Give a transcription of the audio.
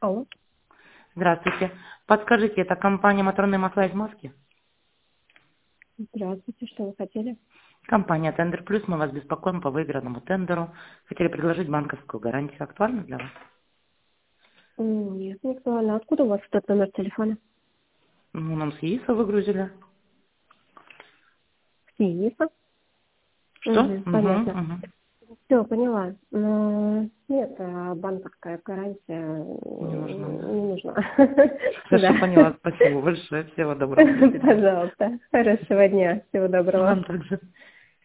Алло. Здравствуйте. Подскажите, это компания «Моторные масла из Москвы»? Здравствуйте, что вы хотели? Компания «Тендер Плюс». Мы вас беспокоим по выигранному тендеру. Хотели предложить банковскую гарантию. Актуально для вас? Нет, не актуально. Откуда у вас этот номер телефона? Ну, нам с ЕИСа выгрузили. Финиса? Что? Угу, Угу, понятно. угу. Все, поняла. Но нет, банковская гарантия Не нужно, да? не нужна. Хорошо, Да. поняла. Спасибо большое. Всего доброго. До свидания. Пожалуйста. Хорошего дня. Всего доброго. Вам также.